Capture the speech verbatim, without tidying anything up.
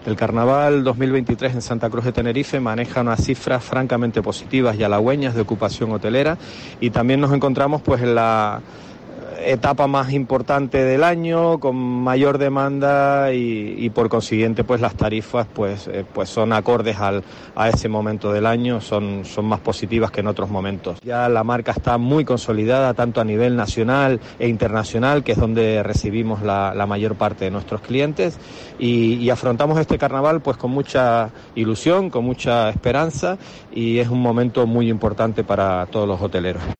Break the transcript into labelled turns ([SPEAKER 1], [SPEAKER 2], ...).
[SPEAKER 1] El Carnaval dos mil veintitrés en Santa Cruz de Tenerife maneja unas cifras francamente positivas y halagüeñas de ocupación hotelera, y también nos encontramos pues en la etapa más importante del año, con mayor demanda y, y por consiguiente pues las tarifas pues, eh, pues son acordes al, a ese momento del año, son, son más positivas que en otros momentos. Ya la marca está muy consolidada tanto a nivel nacional e internacional, que es donde recibimos la, la mayor parte de nuestros clientes, y, y afrontamos este carnaval pues con mucha ilusión, con mucha esperanza, y es un momento muy importante para todos los hoteleros.